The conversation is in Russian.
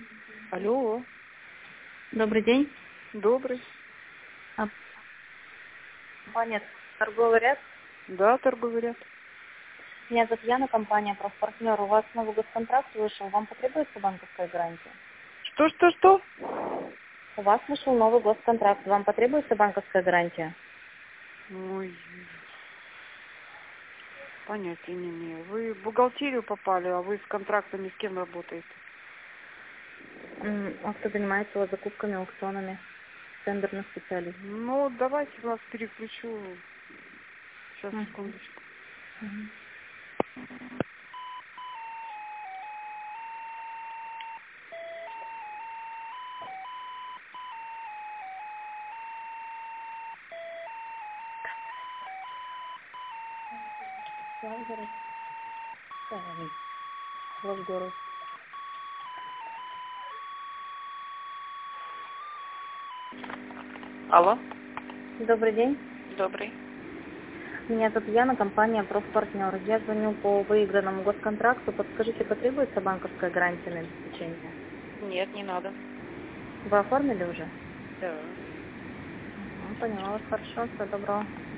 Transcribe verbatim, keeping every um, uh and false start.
Алло, Добрый день. добрый. А, Компания торговый ряд. Да, торговый ряд. Меня зовут Яна, компания «Профпартнер». У вас новый госконтракт вышел. Вам потребуется банковская гарантия? Что, что, что? У вас вышел новый госконтракт. Вам потребуется банковская гарантия? Ой, понятия не имею. Вы в бухгалтерию попали, а вы с контрактами с кем работаете? М, А кто занимается у вас закупками, аукционами? Тендерный специалист. Ну, давайте вас переключу. Сейчас, Мгм. секундочку. Мгм. Славгород. Ставим. Славгород. Алло, Добрый день. добрый. Меня зовут Яна, компания «Профпартнер». Я звоню по выигранному госконтракту. Подскажите, потребуется банковская гарантия на обеспечение? Нет, не надо. Вы оформили уже? Да. Мгм, Поняла вас, хорошо, всего доброго.